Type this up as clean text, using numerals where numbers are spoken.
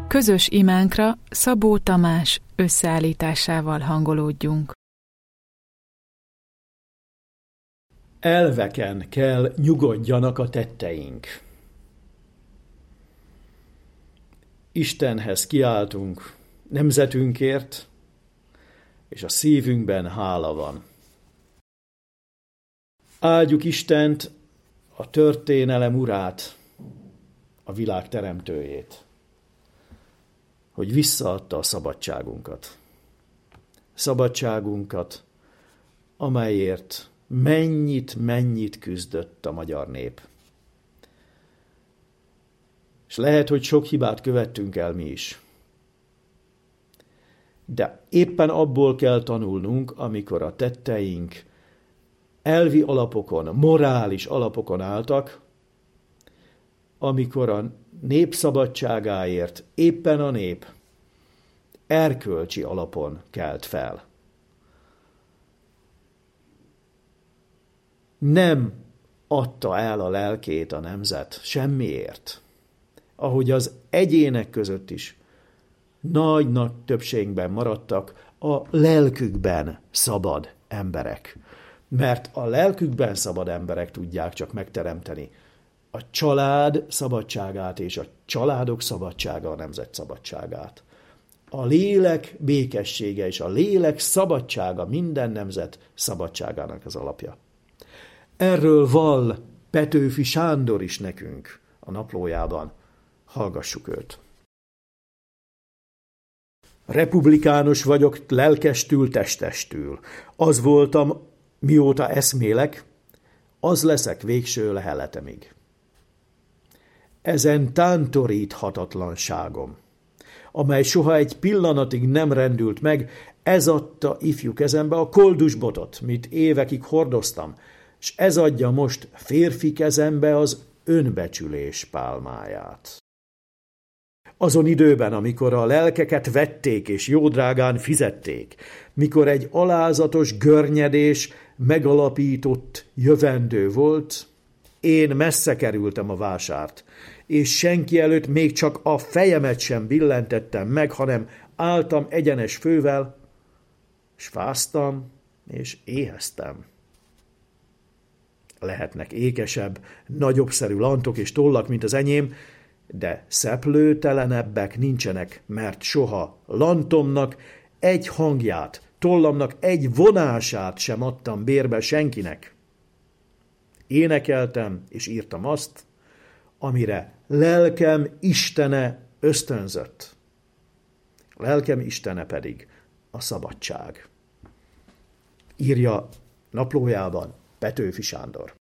Közös imánkra Szabó Tamás összeállításával hangolódjunk. Elveken kell nyugodjanak a tetteink. Istenhez kiáltunk nemzetünkért, és a szívünkben hála van. Áldjuk Istent, a történelem urát, a világ teremtőjét, hogy visszaadta a szabadságunkat. Szabadságunkat, amelyért mennyit küzdött a magyar nép. És lehet, hogy sok hibát követtünk el mi is. De éppen abból kell tanulnunk, amikor a tetteink elvi alapokon, morális alapokon álltak, amikor a nép szabadságáért éppen a nép erkölcsi alapon kelt fel. Nem adta el a lelkét a nemzet semmiért, ahogy az egyének között is nagy többségben maradtak a lelkükben szabad emberek. Mert a lelkükben szabad emberek tudják csak megteremteni a család szabadságát és a családok szabadsága a nemzet szabadságát. A lélek békessége és a lélek szabadsága minden nemzet szabadságának az alapja. Erről vall Petőfi Sándor is nekünk a naplójában. Hallgassuk őt. Republikánus vagyok lelkestül, testestül. Az voltam, mióta eszmélek, az leszek végső leheletemig. Ezen tántoríthatatlanságom, amely soha egy pillanatig nem rendült meg, ez adta ifjú kezembe a koldusbotot, mit évekig hordoztam, s ez adja most férfi kezembe az önbecsülés pálmáját. Azon időben, amikor a lelkeket vették és jódrágán fizették, mikor egy alázatos görnyedés megalapított jövendő volt, én messze kerültem a vásárt, és senki előtt még csak a fejemet sem billentettem meg, hanem álltam egyenes fővel, s fáztam, és éheztem. Lehetnek ékesebb, nagyobbszerű lantok és tollak, mint az enyém, de szeplőtelenebbek nincsenek, mert soha lantomnak egy hangját, tollamnak egy vonását sem adtam bérbe senkinek. Énekeltem és írtam azt, amire lelkem Istene ösztönzött. Lelkem Istene pedig a szabadság. Írja naplójában Petőfi Sándor.